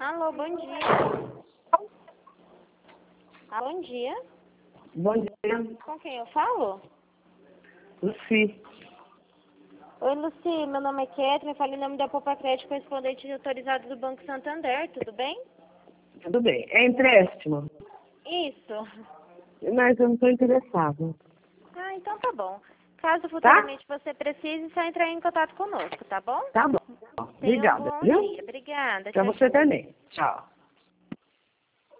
Alô, bom dia. Bom dia. Bom dia, Com quem eu falo? Luci. Oi, Luci. Meu nome é Ketrin. Eu falo em nome da Poupa Crédito, correspondente autorizado do Banco Santander. Tudo bem? Tudo bem. É empréstimo? Isso. Mas eu não estou interessado. Ah, então tá bom. Caso Tá? futuramente você precise, só entrar em contato conosco, tá bom? Tá bom. Tenha um Obrigada, bom viu? dia. Obrigada. Pra Tchau, você tchau. também. Tchau.